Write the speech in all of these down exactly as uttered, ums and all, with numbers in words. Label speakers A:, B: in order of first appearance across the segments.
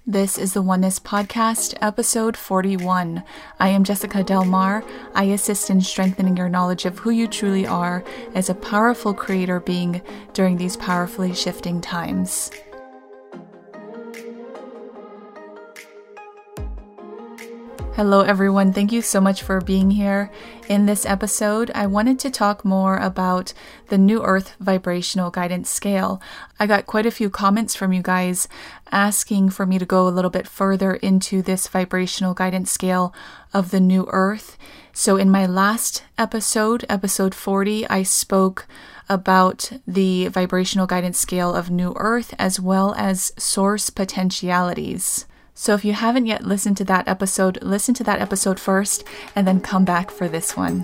A: This is the Oneness Podcast, episode forty-one. I am Jessica Del Mar. I assist in strengthening your knowledge of who you truly are as a powerful creator being during these powerfully shifting times. Hello everyone, thank you so much for being here. In this episode, I wanted to talk more about the New Earth Vibrational Guidance Scale. I got quite a few comments from you guys asking for me to go a little bit further into this vibrational guidance scale of the New Earth. So in my last episode, episode forty, I spoke about the vibrational guidance scale of New Earth as well as source potentialities. So if you haven't yet listened to that episode, listen to that episode first and then come back for this one.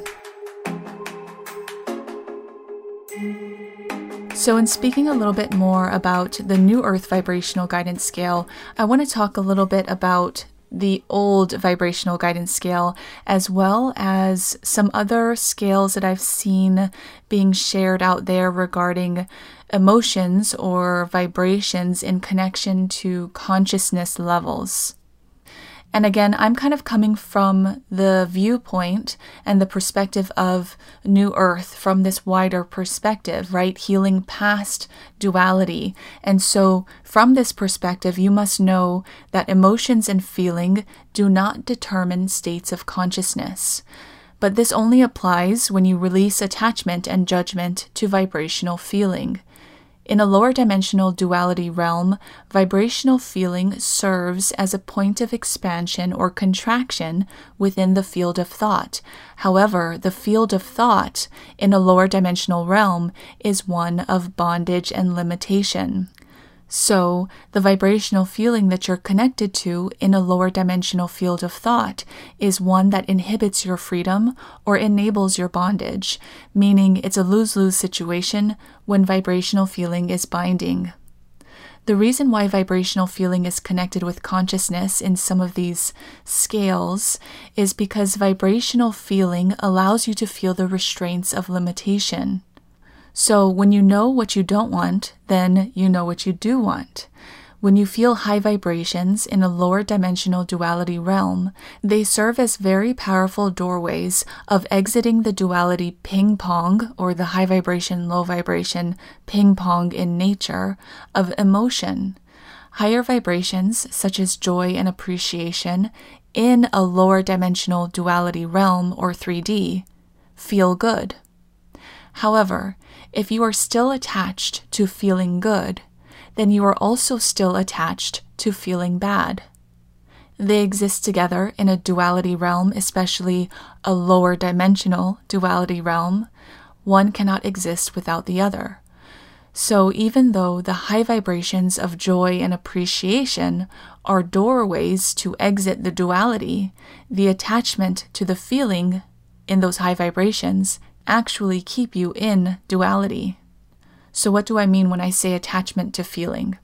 A: So in speaking a little bit more about the New Earth Vibrational Guidance Scale, I want to talk a little bit about the old vibrational guidance scale, as well as some other scales that I've seen being shared out there regarding emotions or vibrations in connection to consciousness levels. And again, I'm kind of coming from the viewpoint and the perspective of New Earth from this wider perspective, right? Healing past duality. And so from this perspective, you must know that emotions and feeling do not determine states of consciousness. But this only applies when you release attachment and judgment to vibrational feeling. In a lower dimensional duality realm, vibrational feeling serves as a point of expansion or contraction within the field of thought. However, the field of thought in a lower dimensional realm is one of bondage and limitation. So, the vibrational feeling that you're connected to in a lower dimensional field of thought is one that inhibits your freedom or enables your bondage, meaning it's a lose-lose situation when vibrational feeling is binding. The reason why vibrational feeling is connected with consciousness in some of these scales is because vibrational feeling allows you to feel the restraints of limitation. So when you know what you don't want, then you know what you do want. When you feel high vibrations in a lower dimensional duality realm, they serve as very powerful doorways of exiting the duality ping pong, or the high vibration, low vibration ping pong in nature, of emotion. Higher vibrations, such as joy and appreciation, in a lower dimensional duality realm, or three D, feel good. However, if you are still attached to feeling good, then you are also still attached to feeling bad. They exist together in a duality realm, especially a lower dimensional duality realm. One cannot exist without the other. So even though the high vibrations of joy and appreciation are doorways to exit the duality, the attachment to the feeling in those high vibrations actually keep you in duality. So what do I mean when I say attachment to feeling?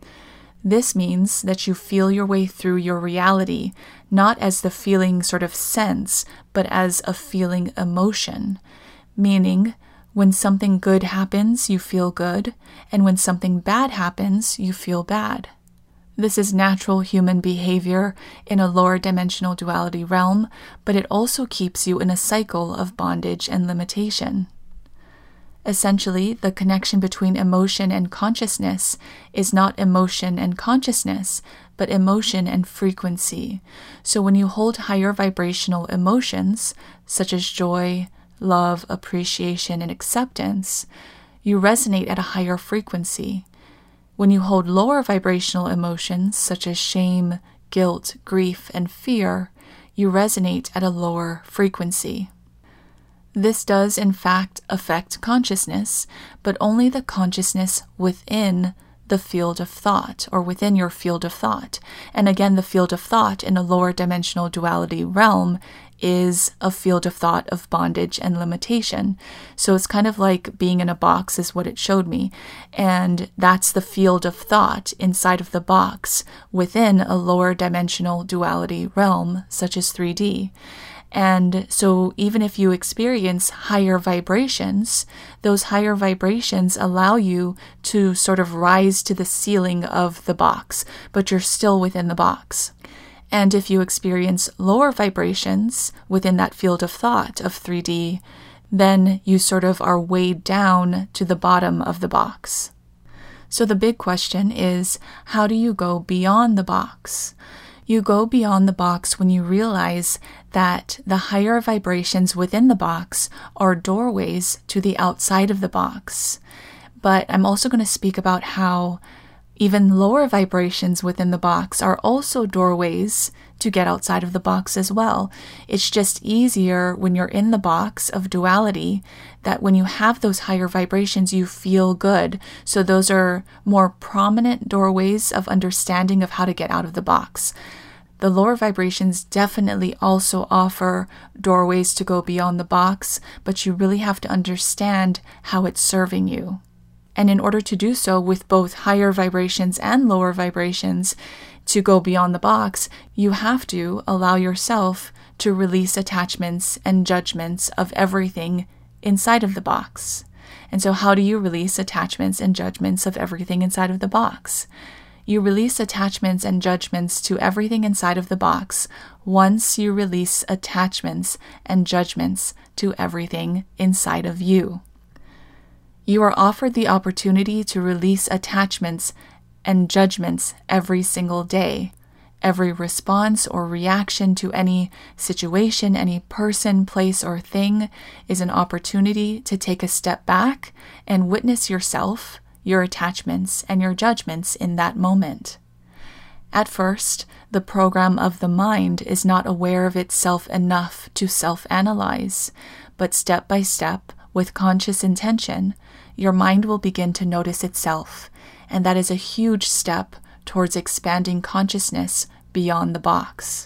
A: This means that you feel your way through your reality, not as the feeling sort of sense, but as a feeling emotion. Meaning, when something good happens, you feel good, and when something bad happens, you feel bad. This is natural human behavior in a lower dimensional duality realm, but it also keeps you in a cycle of bondage and limitation. Essentially, the connection between emotion and consciousness is not emotion and consciousness, but emotion and frequency. So when you hold higher vibrational emotions, such as joy, love, appreciation, and acceptance, you resonate at a higher frequency. When you hold lower vibrational emotions, such as shame, guilt, grief, and fear, you resonate at a lower frequency. This does, in fact, affect consciousness, but only the consciousness within the field of thought, or within your field of thought. And again, the field of thought in a lower dimensional duality realm is a field of thought of bondage and limitation. So it's kind of like being in a box is what it showed me. And that's the field of thought inside of the box within a lower dimensional duality realm, such as three D. And so even if you experience higher vibrations, those higher vibrations allow you to sort of rise to the ceiling of the box, but you're still within the box. And if you experience lower vibrations within that field of thought of three D, then you sort of are weighed down to the bottom of the box. So the big question is, how do you go beyond the box? You go beyond the box when you realize that the higher vibrations within the box are doorways to the outside of the box. But I'm also going to speak about how even lower vibrations within the box are also doorways to get outside of the box as well. It's just easier when you're in the box of duality that when you have those higher vibrations, you feel good. So those are more prominent doorways of understanding of how to get out of the box. The lower vibrations definitely also offer doorways to go beyond the box, but you really have to understand how it's serving you. And in order to do so with both higher vibrations and lower vibrations, to go beyond the box, you have to allow yourself to release attachments and judgments of everything inside of the box. And so how do you release attachments and judgments of everything inside of the box? You release attachments and judgments to everything inside of the box once you release attachments and judgments to everything inside of you. You are offered the opportunity to release attachments and judgments every single day. Every response or reaction to any situation, any person, place, or thing is an opportunity to take a step back and witness yourself, your attachments, and your judgments in that moment. At first, the program of the mind is not aware of itself enough to self-analyze, but step by step, with conscious intention, your mind will begin to notice itself, and that is a huge step towards expanding consciousness beyond the box.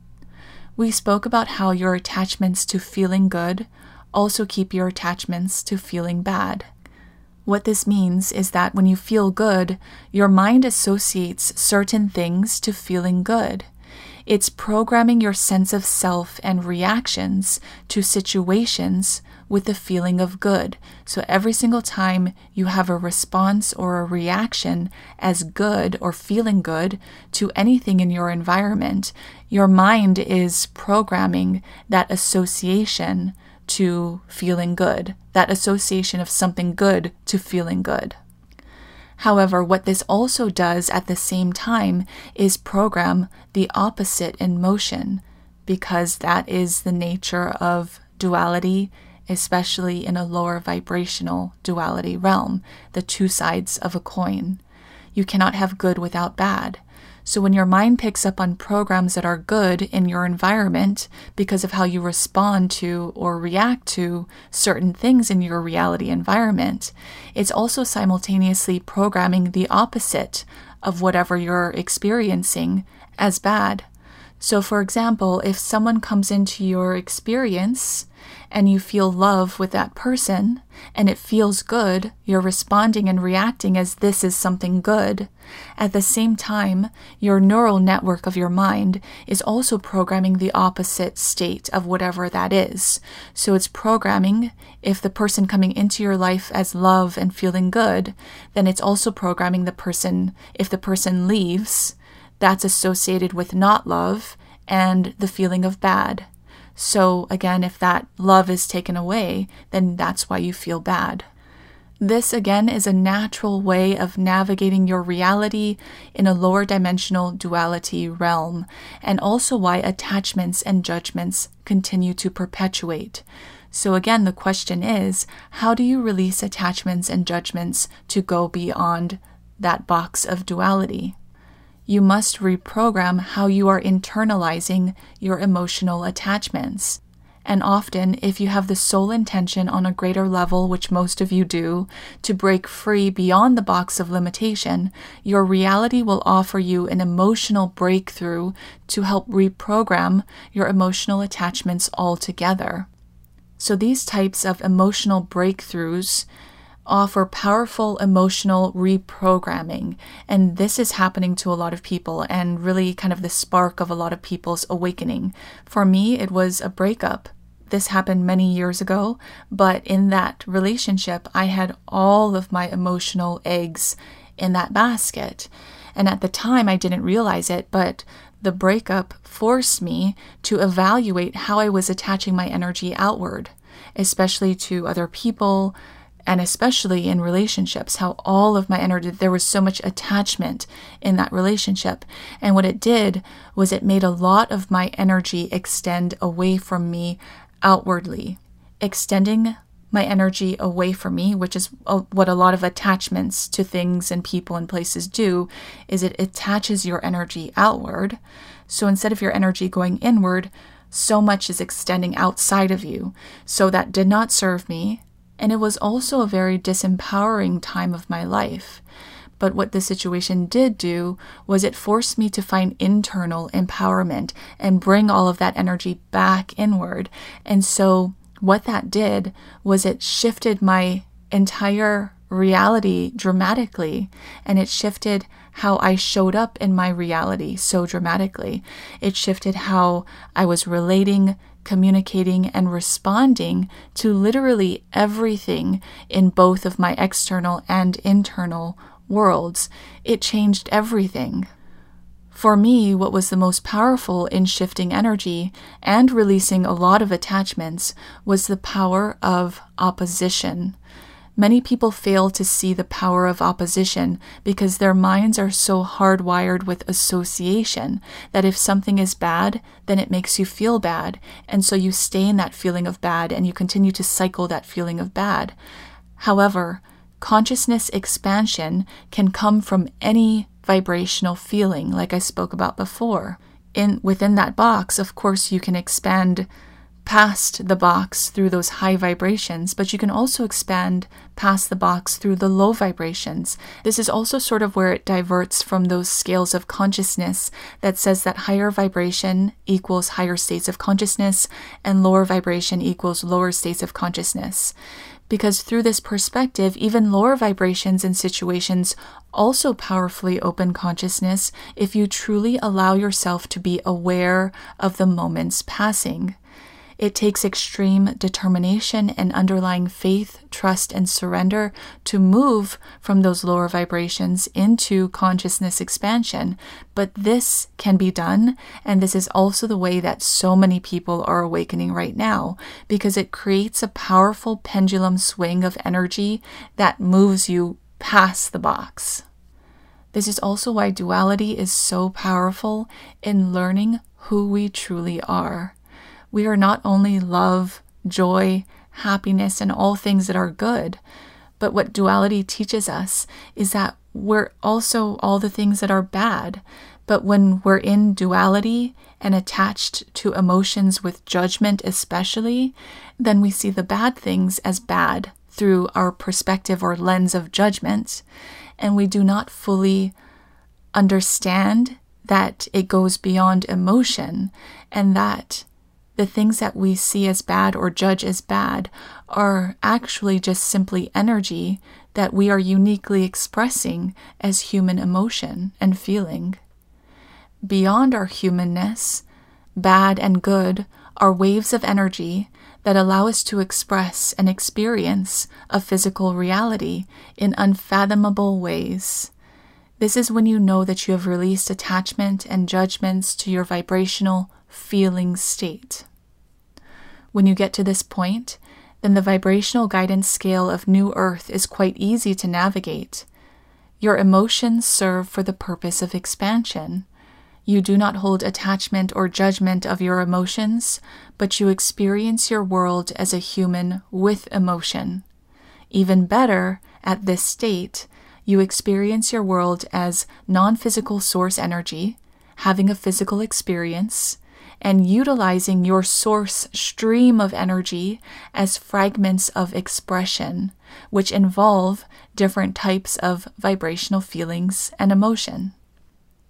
A: We spoke about how your attachments to feeling good also keep your attachments to feeling bad. What this means is that when you feel good, your mind associates certain things to feeling good. It's programming your sense of self and reactions to situations with the feeling of good. So every single time you have a response or a reaction as good or feeling good to anything in your environment, your mind is programming that association to feeling good, that association of something good to feeling good. However, what this also does at the same time is program the opposite in motion, because that is the nature of duality, especially in a lower vibrational duality realm, the two sides of a coin. You cannot have good without bad. So when your mind picks up on programs that are good in your environment because of how you respond to or react to certain things in your reality environment, it's also simultaneously programming the opposite of whatever you're experiencing as bad. So for example, if someone comes into your experience and you feel love with that person and it feels good, you're responding and reacting as this is something good. At the same time, your neural network of your mind is also programming the opposite state of whatever that is. So it's programming, if the person coming into your life as love and feeling good, then it's also programming the person, if the person leaves, that's associated with not love and the feeling of bad. So again, if that love is taken away, then that's why you feel bad. This again is a natural way of navigating your reality in a lower dimensional duality realm, and also why attachments and judgments continue to perpetuate. So again, the question is, how do you release attachments and judgments to go beyond that box of duality? You must reprogram how you are internalizing your emotional attachments. And often, if you have the sole intention on a greater level, which most of you do, to break free beyond the box of limitation, your reality will offer you an emotional breakthrough to help reprogram your emotional attachments altogether. So these types of emotional breakthroughs offer powerful emotional reprogramming. And this is happening to a lot of people and really kind of the spark of a lot of people's awakening. For me, it was a breakup. This happened many years ago, but in that relationship, I had all of my emotional eggs in that basket. And at the time, I didn't realize it, but the breakup forced me to evaluate how I was attaching my energy outward, especially to other people, and especially in relationships, how all of my energy, there was so much attachment in that relationship. And what it did was it made a lot of my energy extend away from me outwardly, extending my energy away from me, which is what a lot of attachments to things and people and places do, is it attaches your energy outward. So instead of your energy going inward, so much is extending outside of you. So that did not serve me. And it was also a very disempowering time of my life. But what the situation did do was it forced me to find internal empowerment and bring all of that energy back inward. And so what that did was it shifted my entire reality dramatically, and it shifted how I showed up in my reality so dramatically. It shifted how I was relating, communicating, and responding to literally everything in both of my external and internal worlds. It changed everything. For me, what was the most powerful in shifting energy and releasing a lot of attachments was the power of opposition. Many people fail to see the power of opposition because their minds are so hardwired with association that if something is bad, then it makes you feel bad. And so you stay in that feeling of bad and you continue to cycle that feeling of bad. However, consciousness expansion can come from any vibrational feeling, like I spoke about before. In within that box, of course, you can expand past the box through those high vibrations, but you can also expand past the box through the low vibrations. This is also sort of where it diverts from those scales of consciousness that says that higher vibration equals higher states of consciousness and lower vibration equals lower states of consciousness. Because through this perspective, even lower vibrations and situations also powerfully open consciousness if you truly allow yourself to be aware of the moments passing. It takes extreme determination and underlying faith, trust, and surrender to move from those lower vibrations into consciousness expansion. But this can be done, and this is also the way that so many people are awakening right now, because it creates a powerful pendulum swing of energy that moves you past the box. This is also why duality is so powerful in learning who we truly are. We are not only love, joy, happiness, and all things that are good, but what duality teaches us is that we're also all the things that are bad. But when we're in duality and attached to emotions with judgment especially, then we see the bad things as bad through our perspective or lens of judgment, and we do not fully understand that it goes beyond emotion, and that the things that we see as bad or judge as bad are actually just simply energy that we are uniquely expressing as human emotion and feeling. Beyond our humanness, bad and good are waves of energy that allow us to express and experience a physical reality in unfathomable ways. This is when you know that you have released attachment and judgments to your vibrational feeling state. When you get to this point, then the vibrational guidance scale of New Earth is quite easy to navigate. Your emotions serve for the purpose of expansion. You do not hold attachment or judgment of your emotions, but you experience your world as a human with emotion. Even better, at this state, you experience your world as non-physical source energy, having a physical experience, and utilizing your source stream of energy as fragments of expression, which involve different types of vibrational feelings and emotion.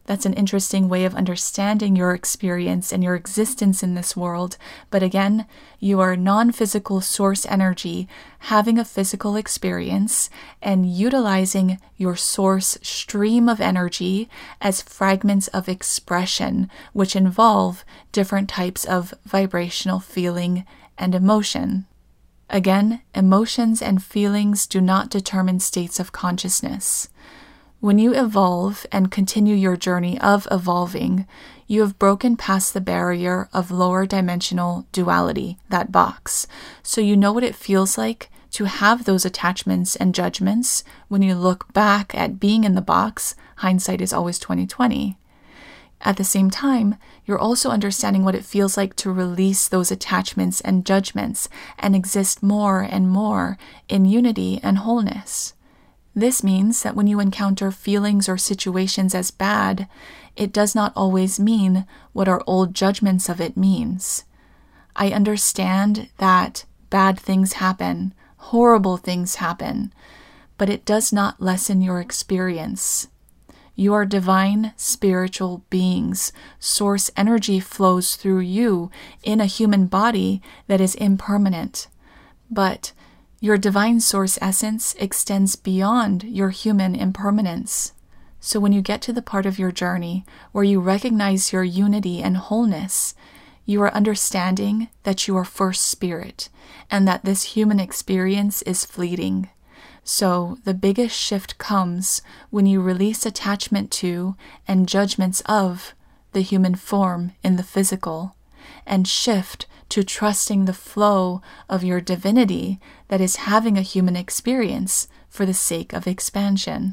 A: That's an interesting way of understanding your experience and your existence in this world. But again, you are non-physical source energy having a physical experience and utilizing your source stream of energy as fragments of expression, which involve different types of vibrational feeling and emotion. Again, emotions and feelings do not determine states of consciousness. When you evolve and continue your journey of evolving, you have broken past the barrier of lower dimensional duality, that box. So you know what it feels like to have those attachments and judgments when you look back at being in the box. Hindsight is always twenty twenty. At the same time, you're also understanding what it feels like to release those attachments and judgments and exist more and more in unity and wholeness. This means that when you encounter feelings or situations as bad, it does not always mean what our old judgments of it means. I understand that bad things happen, horrible things happen, but it does not lessen your experience. You are divine spiritual beings. Source energy flows through you in a human body that is impermanent. But your divine source essence extends beyond your human impermanence. So when you get to the part of your journey where you recognize your unity and wholeness, you are understanding that you are first spirit and that this human experience is fleeting. So the biggest shift comes when you release attachment to and judgments of the human form in the physical, and shift to trusting the flow of your divinity that is having a human experience for the sake of expansion.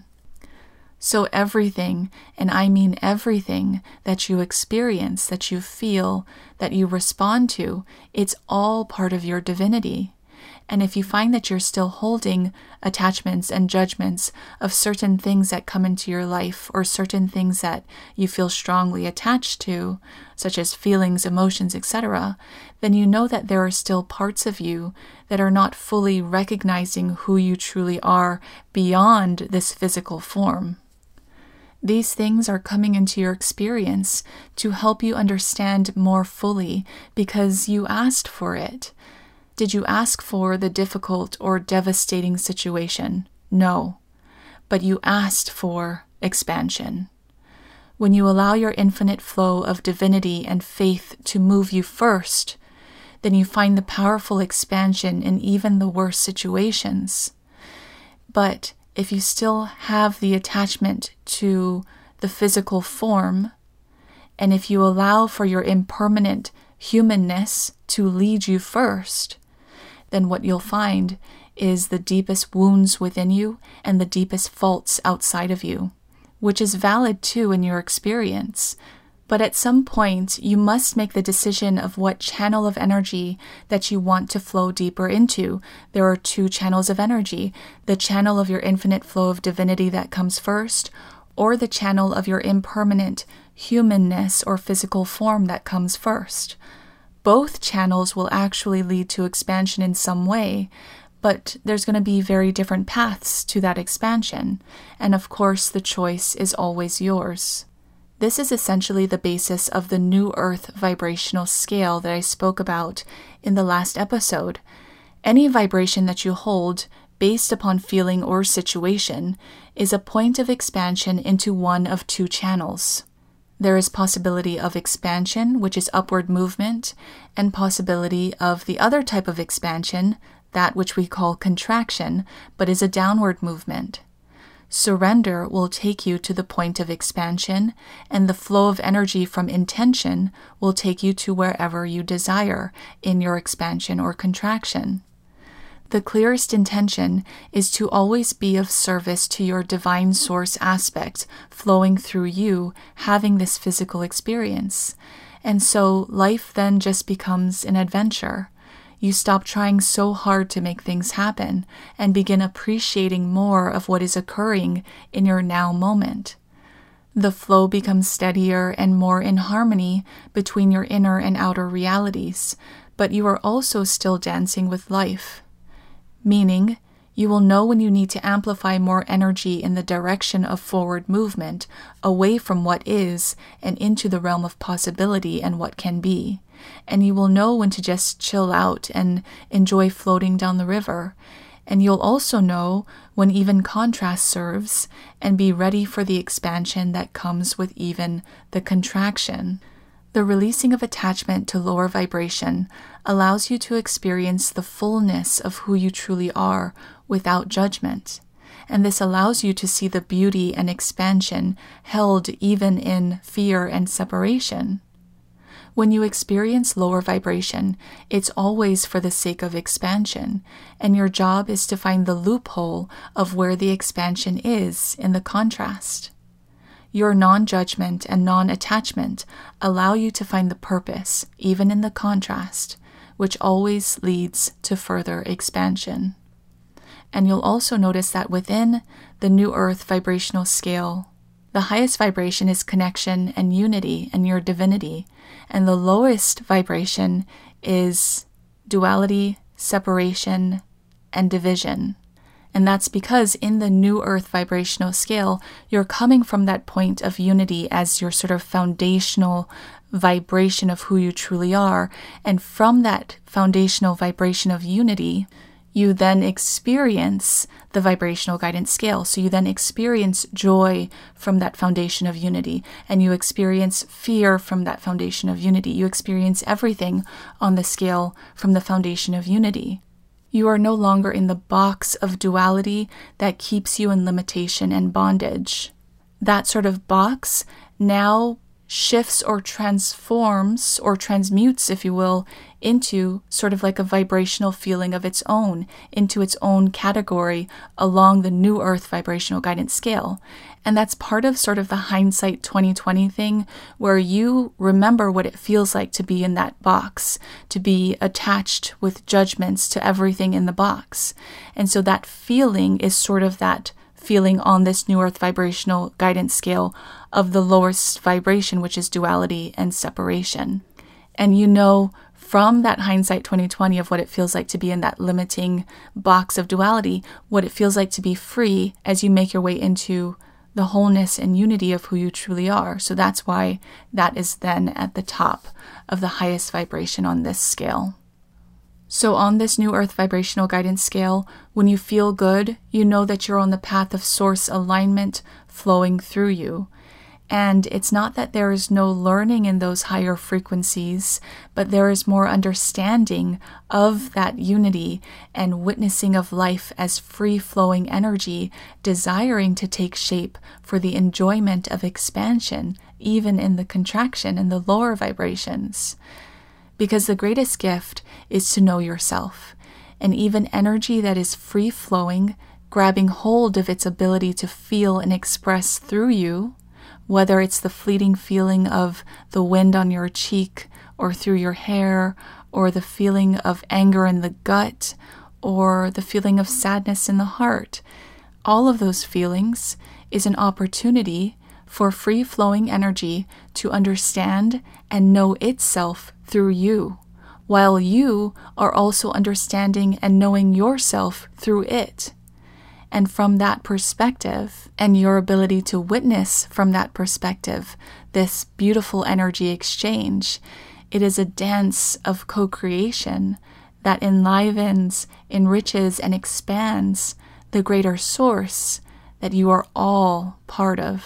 A: So everything, and I mean everything, that you experience, that you feel, that you respond to, it's all part of your divinity. And if you find that you're still holding attachments and judgments of certain things that come into your life, or certain things that you feel strongly attached to, such as feelings, emotions, et cetera, then you know that there are still parts of you that are not fully recognizing who you truly are beyond this physical form. These things are coming into your experience to help you understand more fully because you asked for it. Did you ask for the difficult or devastating situation? No. But you asked for expansion. When you allow your infinite flow of divinity and faith to move you first, then you find the powerful expansion in even the worst situations. But if you still have the attachment to the physical form, and if you allow for your impermanent humanness to lead you first, then what you'll find is the deepest wounds within you and the deepest faults outside of you, which is valid too in your experience. But at some point, you must make the decision of what channel of energy that you want to flow deeper into. There are two channels of energy, the channel of your infinite flow of divinity that comes first, or the channel of your impermanent humanness or physical form that comes first. Both channels will actually lead to expansion in some way, but there's going to be very different paths to that expansion, and of course the choice is always yours. This is essentially the basis of the New Earth vibrational scale that I spoke about in the last episode. Any vibration that you hold based upon feeling or situation is a point of expansion into one of two channels. There is possibility of expansion, which is upward movement, and possibility of the other type of expansion, that which we call contraction, but is a downward movement. Surrender will take you to the point of expansion, and the flow of energy from intention will take you to wherever you desire in your expansion or contraction. The clearest intention is to always be of service to your divine source aspect flowing through you, having this physical experience. And so life then just becomes an adventure. You stop trying so hard to make things happen and begin appreciating more of what is occurring in your now moment. The flow becomes steadier and more in harmony between your inner and outer realities, but you are also still dancing with life. Meaning, You will know when you need to amplify more energy in the direction of forward movement, away from what is and into the realm of possibility and what can be. And you will know when to just chill out and enjoy floating down the river. And you'll also know when even contrast serves, and be ready for the expansion that comes with even the contraction. The releasing of attachment to lower vibration allows you to experience the fullness of who you truly are without judgment. And this allows you to see the beauty and expansion held even in fear and separation. When you experience lower vibration, it's always for the sake of expansion, and your job is to find the loophole of where the expansion is in the contrast. Your non-judgment and non-attachment allow you to find the purpose, even in the contrast, which always leads to further expansion. And you'll also notice that within the New Earth vibrational scale, the highest vibration is connection and unity and your divinity, and the lowest vibration is duality, separation, and division. And that's because in the New Earth vibrational scale, you're coming from that point of unity as your sort of foundational vibration of who you truly are. And from that foundational vibration of unity, you then experience the vibrational guidance scale. So you then experience joy from that foundation of unity, and you experience fear from that foundation of unity. You experience everything on the scale from the foundation of unity. You are no longer in the box of duality that keeps you in limitation and bondage. That sort of box now shifts or transforms or transmutes, if you will, into sort of like a vibrational feeling of its own, into its own category along the New Earth vibrational guidance scale. And that's part of sort of the hindsight twenty twenty thing, where you remember what it feels like to be in that box, to be attached with judgments to everything in the box. And so that feeling is sort of that feeling on this New Earth vibrational guidance scale of the lowest vibration, which is duality and separation. And you know from that hindsight twenty twenty of what it feels like to be in that limiting box of duality, what it feels like to be free as you make your way into the wholeness and unity of who you truly are. So that's why that is then at the top of the highest vibration on this scale. So on this New Earth vibrational guidance scale, when you feel good, you know that you're on the path of source alignment flowing through you. And it's not that there is no learning in those higher frequencies, but there is more understanding of that unity and witnessing of life as free-flowing energy, desiring to take shape for the enjoyment of expansion, even in the contraction and the lower vibrations. Because the greatest gift is to know yourself, and even energy that is free-flowing, grabbing hold of its ability to feel and express through you, whether it's the fleeting feeling of the wind on your cheek or through your hair, or the feeling of anger in the gut, or the feeling of sadness in the heart. All of those feelings is an opportunity for free-flowing energy to understand and know itself through you, while you are also understanding and knowing yourself through it. And from that perspective, and your ability to witness from that perspective, this beautiful energy exchange, it is a dance of co-creation that enlivens, enriches, and expands the greater source that you are all part of.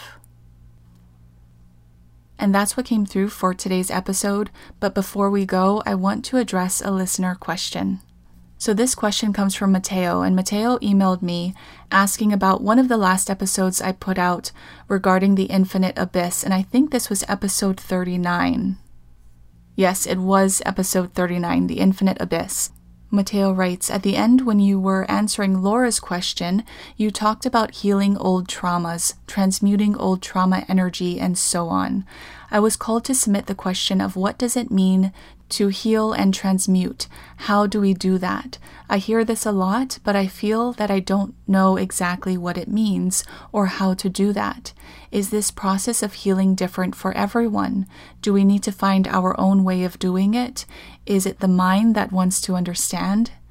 A: And that's what came through for today's episode. But before we go, I want to address a listener question. So this question comes from Mateo, and Mateo emailed me asking about one of the last episodes I put out regarding the infinite abyss, and I think this was episode thirty-nine. Yes, it was episode thirty-nine, the infinite abyss. Mateo writes, at the end when you were answering Laura's question, you talked about healing old traumas, transmuting old trauma energy, and so on. I was called to submit the question of what does it mean to heal and transmute? How do we do that? I hear this a lot, but I feel that I don't know exactly what it means or how to do that. Is this process of healing different for everyone? Do we need to find our own way of doing it? Is it the mind that wants to understand?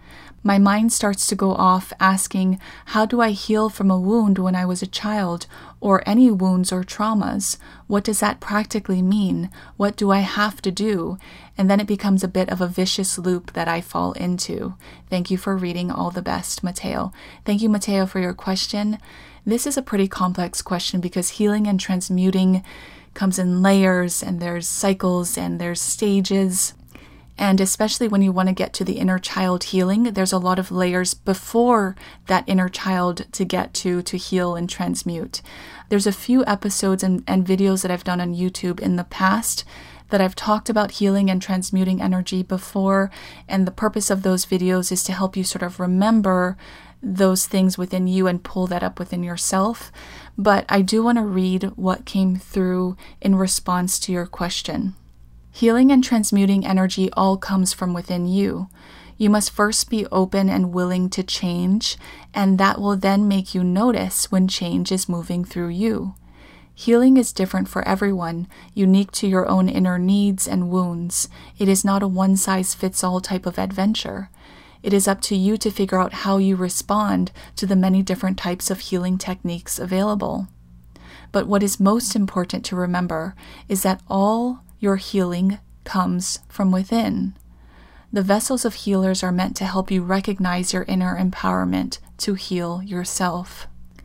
A: My mind starts to go off asking, how do I heal from a wound when I was a child, or any wounds or traumas? What does that practically mean? What do I have to do? And then it becomes a bit of a vicious loop that I fall into. Thank you for reading. All the best, Mateo. Thank you, Mateo, for your question. This is a pretty complex question because healing and transmuting comes in layers, and there's cycles and there's stages. And especially when you want to get to the inner child healing, there's a lot of layers before that inner child to get to, to heal and transmute. There's a few episodes and, and videos that I've done on YouTube in the past that I've talked about healing and transmuting energy before. And the purpose of those videos is to help you sort of remember those things within you and pull that up within yourself. But I do want to read what came through in response to your question. Healing and transmuting energy all comes from within you. You must first be open and willing to change, and that will then make you notice when change is moving through you. Healing is different for everyone, unique to your own inner needs and wounds. It is not a one-size-fits-all type of adventure. It is up to you to figure out how you respond to the many different types of healing techniques available. But what is most important to remember is that all your healing comes from within. The vessels of healers are meant to help you recognize your inner empowerment to heal yourself.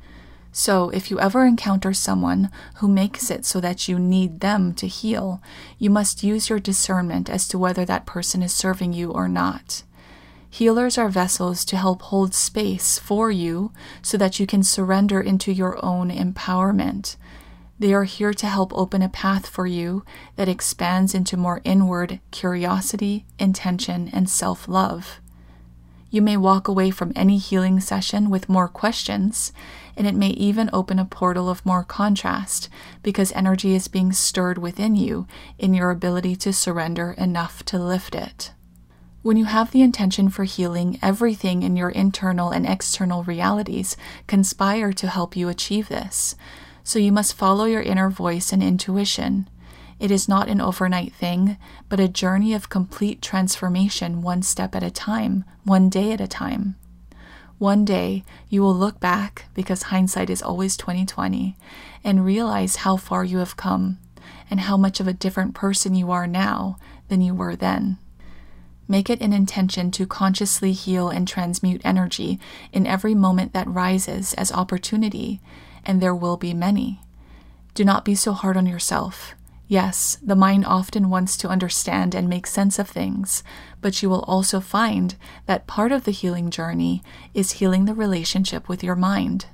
A: So if you ever encounter someone who makes it so that you need them to heal, you must use your discernment as to whether that person is serving you or not. Healers are vessels to help hold space for you so that you can surrender into your own empowerment. They are here to help open a path for you that expands into more inward curiosity, intention, and self-love. You may walk away from any healing session with more questions, and it may even open a portal of more contrast because energy is being stirred within you in your ability to surrender enough to lift it. When you have the intention for healing, everything in your internal and external realities conspire to help you achieve this. So you must follow your inner voice and intuition. It is not an overnight thing, but a journey of complete transformation one step at a time, one day at a time. One day, you will look back, because hindsight is always twenty twenty, and realize how far you have come, and how much of a different person you are now than you were then. Make it an intention to consciously heal and transmute energy in every moment that rises as opportunity, and there will be many. Do not be so hard on yourself. Yes, the mind often wants to understand and make sense of things, but you will also find that part of the healing journey is healing the relationship with your mind.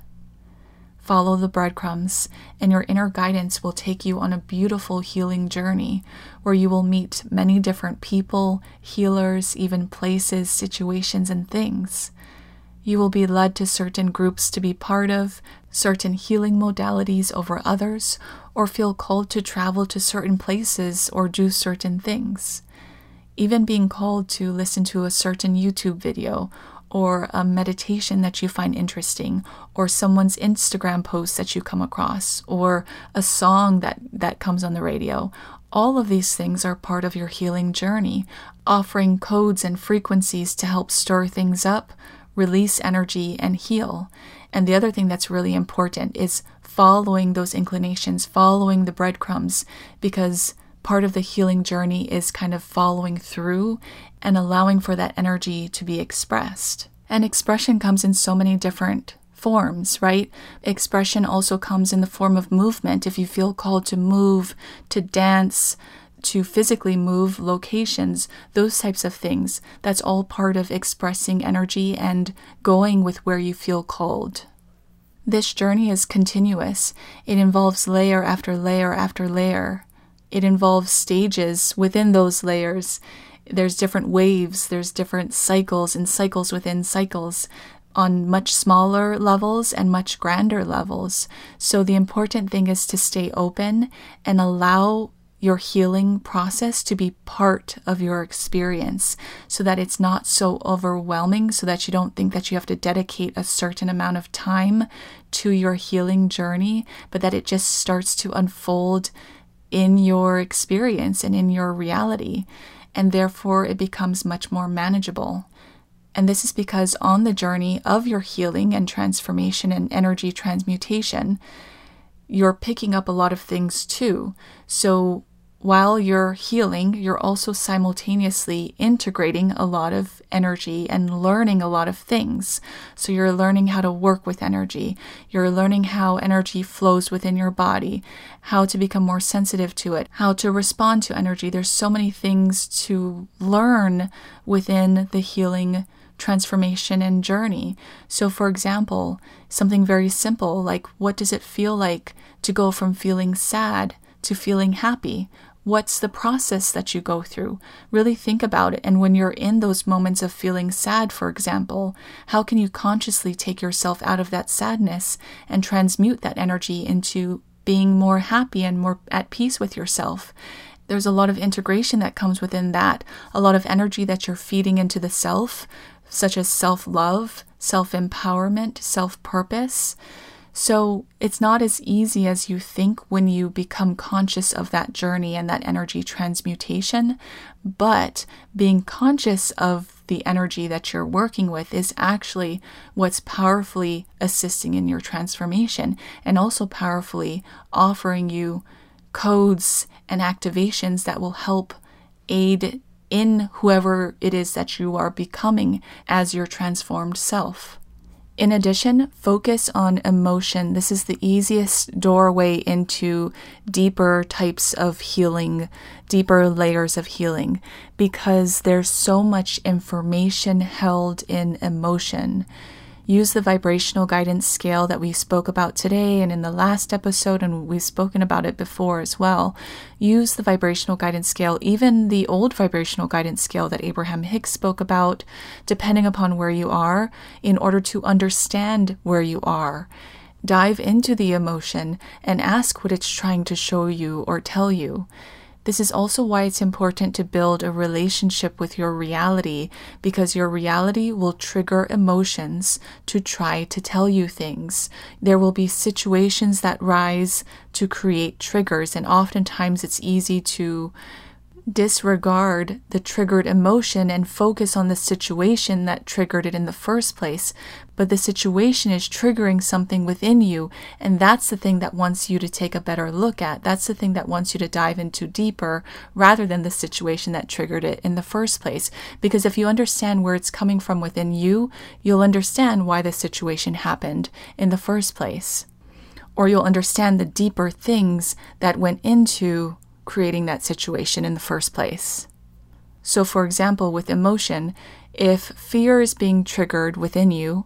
A: Follow the breadcrumbs, and your inner guidance will take you on a beautiful healing journey where you will meet many different people, healers, even places, situations, and things. You will be led to certain groups to be part of, certain healing modalities over others, or feel called to travel to certain places or do certain things. Even being called to listen to a certain YouTube video, or a meditation that you find interesting, or someone's Instagram post that you come across, or a song that, that comes on the radio. All of these things are part of your healing journey, offering codes and frequencies to help stir things up, release energy, and heal. And the other thing that's really important is following those inclinations, following the breadcrumbs, because part of the healing journey is kind of following through and allowing for that energy to be expressed. And expression comes in so many different forms, right? Expression also comes in the form of movement. If you feel called to move, to dance, to physically move locations, those types of things, that's all part of expressing energy and going with where you feel called. This journey is continuous. It involves layer after layer after layer. It involves stages within those layers. There's different waves, there's different cycles and cycles within cycles on much smaller levels and much grander levels. So the important thing is to stay open and allow your healing process to be part of your experience so that it's not so overwhelming, so that you don't think that you have to dedicate a certain amount of time to your healing journey, but that it just starts to unfold in your experience and in your reality, and therefore it becomes much more manageable. And this is because on the journey of your healing and transformation and energy transmutation, you're picking up a lot of things too. So while you're healing, you're also simultaneously integrating a lot of energy and learning a lot of things. So you're learning how to work with energy. You're learning how energy flows within your body, how to become more sensitive to it, how to respond to energy. There's so many things to learn within the healing transformation and journey. So for example, something very simple like, what does it feel like to go from feeling sad to feeling happy? What's the process that you go through? Really think about it. And when you're in those moments of feeling sad, for example, how can you consciously take yourself out of that sadness and transmute that energy into being more happy and more at peace with yourself? There's a lot of integration that comes within that, a lot of energy that you're feeding into the self, such as self-love, self-empowerment, self-purpose. So it's not as easy as you think when you become conscious of that journey and that energy transmutation, but being conscious of the energy that you're working with is actually what's powerfully assisting in your transformation and also powerfully offering you codes and activations that will help aid in whoever it is that you are becoming as your transformed self. In addition, focus on emotion. This is the easiest doorway into deeper types of healing, deeper layers of healing, because there's so much information held in emotion. Use the vibrational guidance scale that we spoke about today and in the last episode, and we've spoken about it before as well. Use the vibrational guidance scale, even the old vibrational guidance scale that Abraham Hicks spoke about, depending upon where you are, in order to understand where you are. Dive into the emotion and ask what it's trying to show you or tell you. This is also why it's important to build a relationship with your reality, because your reality will trigger emotions to try to tell you things. There will be situations that rise to create triggers, and oftentimes it's easy to disregard the triggered emotion and focus on the situation that triggered it in the first place. But the situation is triggering something within you, and that's the thing that wants you to take a better look at. That's the thing that wants you to dive into deeper rather than the situation that triggered it in the first place. Because if you understand where it's coming from within you, you'll understand why the situation happened in the first place. Or you'll understand the deeper things that went into creating that situation in the first place. So for example, with emotion, if fear is being triggered within you,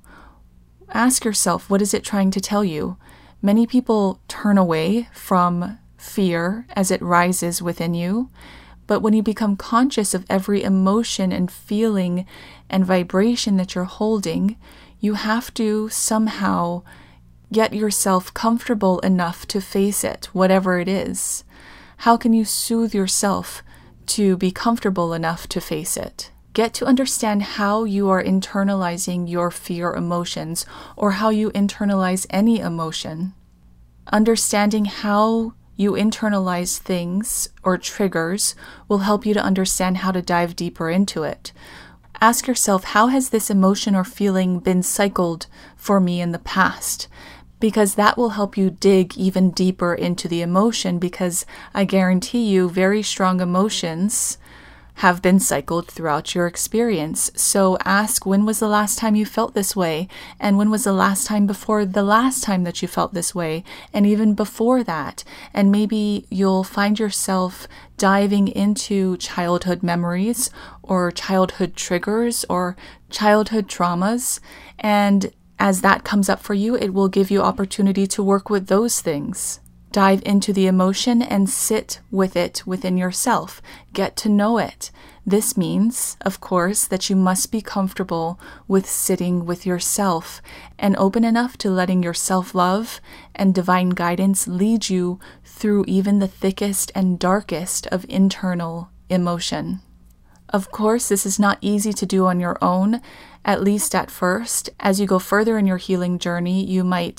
A: ask yourself, what is it trying to tell you? Many people turn away from fear as it rises within you, but when you become conscious of every emotion and feeling and vibration that you're holding, you have to somehow get yourself comfortable enough to face it, whatever it is. How can you soothe yourself to be comfortable enough to face it? Get to understand how you are internalizing your fear emotions or how you internalize any emotion. Understanding how you internalize things or triggers will help you to understand how to dive deeper into it. Ask yourself, how has this emotion or feeling been cycled for me in the past? Because that will help you dig even deeper into the emotion, because I guarantee you very strong emotions have been cycled throughout your experience. So ask, when was the last time you felt this way? And when was the last time before the last time that you felt this way? And even before that. And maybe you'll find yourself diving into childhood memories or childhood triggers or childhood traumas. And as that comes up for you, it will give you opportunity to work with those things. Dive into the emotion and sit with it within yourself. Get to know it. This means, of course, that you must be comfortable with sitting with yourself and open enough to letting your self-love and divine guidance lead you through even the thickest and darkest of internal emotion. Of course, this is not easy to do on your own, at least at first. As you go further in your healing journey, you might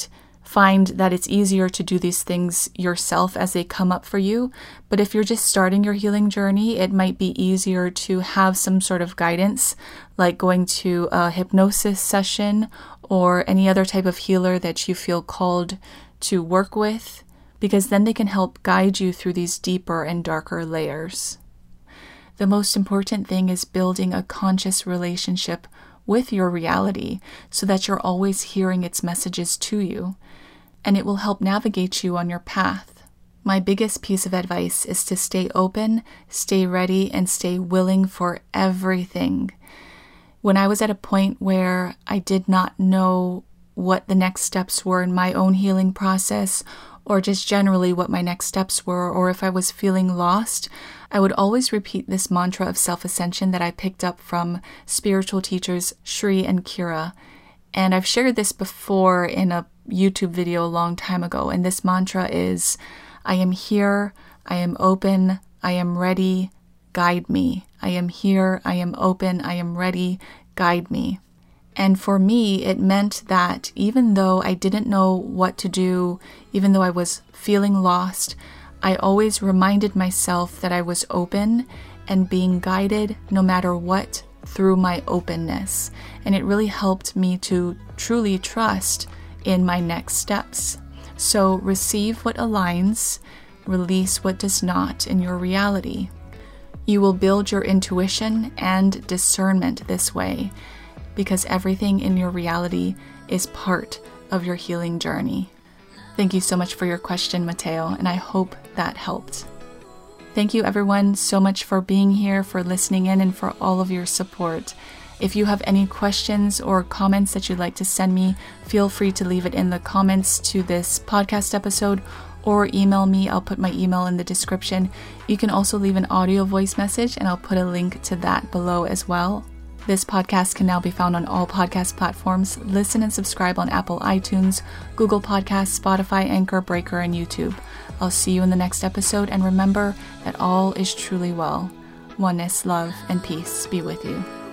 A: find that it's easier to do these things yourself as they come up for you. But if you're just starting your healing journey, it might be easier to have some sort of guidance, like going to a hypnosis session or any other type of healer that you feel called to work with, because then they can help guide you through these deeper and darker layers. The most important thing is building a conscious relationship with your reality so that you're always hearing its messages to you, and it will help navigate you on your path. My biggest piece of advice is to stay open, stay ready, and stay willing for everything. When I was at a point where I did not know what the next steps were in my own healing process, or just generally what my next steps were, or if I was feeling lost, I would always repeat this mantra of self-ascension that I picked up from spiritual teachers Shri and Kira. And I've shared this before in a YouTube video a long time ago. And this mantra is, I am here, I am open, I am ready, guide me. I am here, I am open, I am ready, guide me. And for me, it meant that even though I didn't know what to do, even though I was feeling lost, I always reminded myself that I was open and being guided no matter what through my openness. And it really helped me to truly trust in my next steps. So receive what aligns, release what does not in your reality. You will build your intuition and discernment this way, because everything in your reality is part of your healing journey. Thank you so much for your question, Mateo, and I hope that helped. Thank you everyone so much for being here, for listening in, and for all of your support. If you have any questions or comments that you'd like to send me, feel free to leave it in the comments to this podcast episode or email me. I'll put my email in the description. You can also leave an audio voice message, and I'll put a link to that below as well. This podcast can now be found on all podcast platforms. Listen and subscribe on Apple iTunes, Google Podcasts, Spotify, Anchor, Breaker, and YouTube. I'll see you in the next episode, and remember that all is truly well. Oneness, love, and peace be with you.